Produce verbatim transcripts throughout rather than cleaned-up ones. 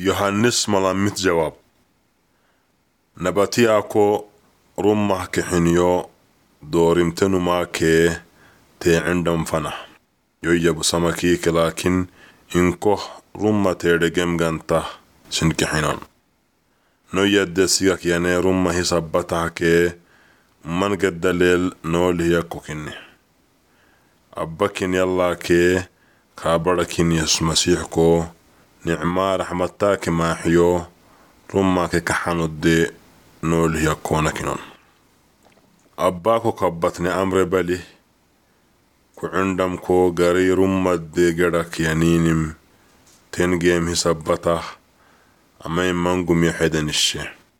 يوحنس ملامت جواب نباتي اكو رمه كحنيو دورمتنو ماكي تي عندهم فنا يوجب سمكيك لكن إنكو رمه تيرجم جنته سنكحنون نو يدسيك يعني رمه حسابتها كي من قد دليل نول هي كوكيني أبكين يلا كي كابركين يس مسيحكو نعمة رحمتك ما حيو رمى كحنو دي نول هي كونكينون أباكو كبتني أمر بالي كو عندم كو غري رمى دي جرك ينينم تنجيم حسابته أما منقم يحدن الشي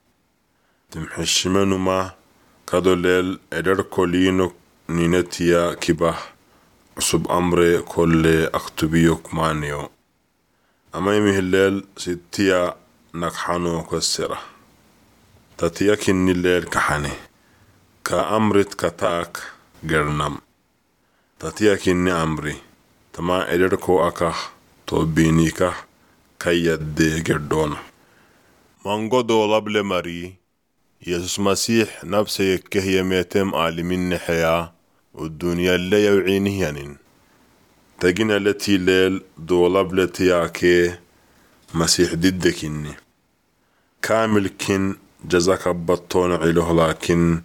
تمحش منو ما كدوليل ادر كولينو نينتيا كبه عصب أمر كل أكتبيوك مانيو أما يمهلل ستيا نكحانو كسرة تتياك الليل كحاني كأمرت كتاك جرنم تتياك إني أمري تما إدركو أكا توبينيكا كي يدي جردون مانغو دولاب لمري يسوس مسيح نفسه يكهي ميتم عالمين حياة والدنيا اللي يوعينه ينين تجينا التي ليل دولاب لتياكي مسيح ضدك إني كامل كن جزاك بطون عليه لكن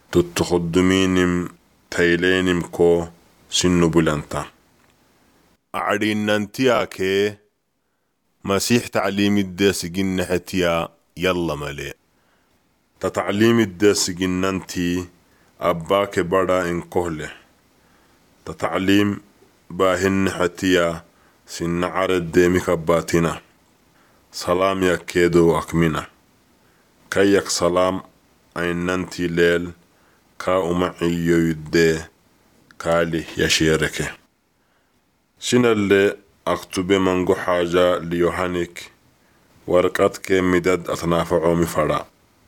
تتخدمينم تيلينم كو سنو بلانتا أعرين ننتياكي مسيح تعليم الداس جن حتيا يلا ملي تتعليم الداس جننتي أباك برا إن كهله تتعليم باهن حتيا سن عرد ديمك باتنا سلام يكيدو أكمنا كيك سلام أين ننتي ليل كا أمعي يدي كالي يشيرك شن اللي أكتب منغو حاجة ليوهانيك ورقتك مدد أتنافعو مفرا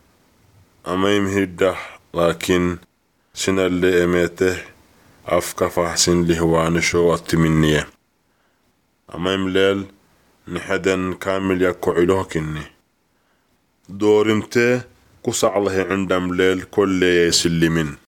أما يمهده لكن شن اللي أميته أفكا فحسن لهوانشو التمنية أما يمليل نحدن كامل يكو علوه كني دورمته قصع الله عندم ليل كل يسلمين